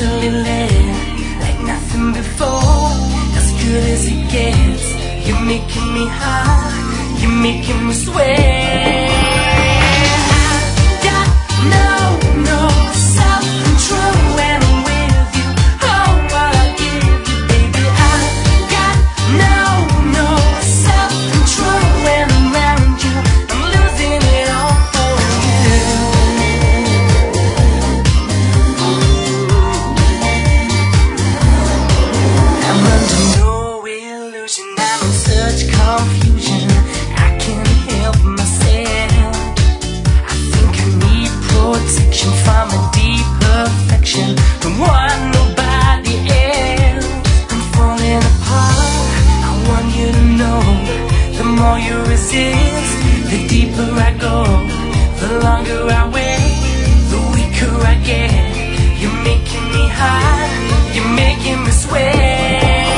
easily led like nothing before. As good as it gets. You're making me high, you're making me sweat. Confusion, I can't help myself. I think I need protection from a deep affection from one nobody else. I'm falling apart, I want you to know. The more you resist, the deeper I go. The longer I wait, the weaker I get. You're making me high, you're making me sweat.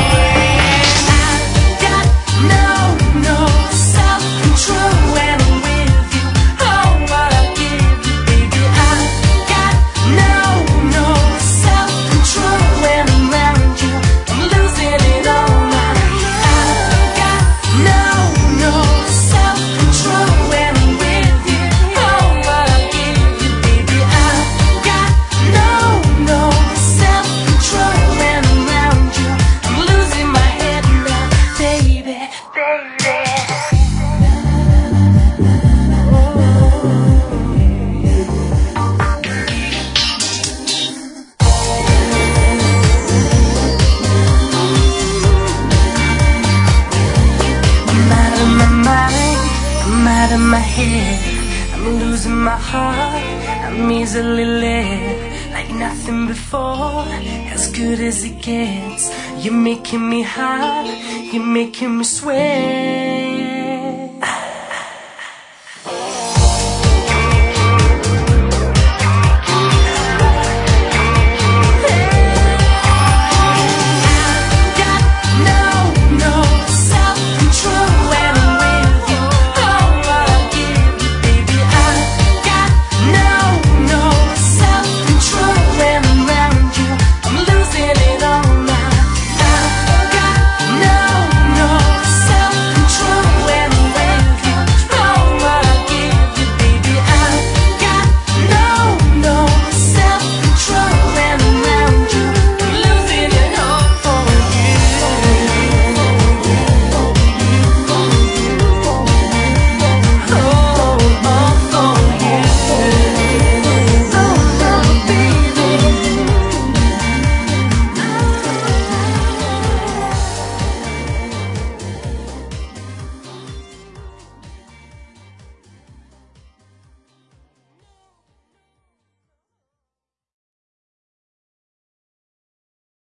I'm out of my head, I'm losing my heart, I'm easily led like nothing before. As good as it gets. You're making me high, you're making me sweat.